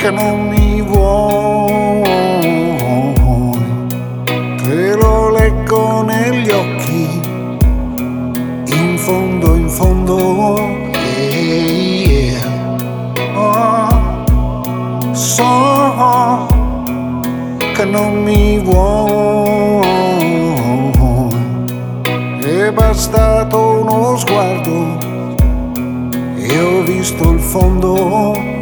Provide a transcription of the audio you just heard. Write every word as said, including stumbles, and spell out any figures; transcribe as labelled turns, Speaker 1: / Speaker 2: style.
Speaker 1: che non mi vuoi, te lo leggo negli occhi, in fondo, in fondo, yeah, yeah. Oh, so che non mi vuoi, è bastato uno sguardo e ho visto il fondo.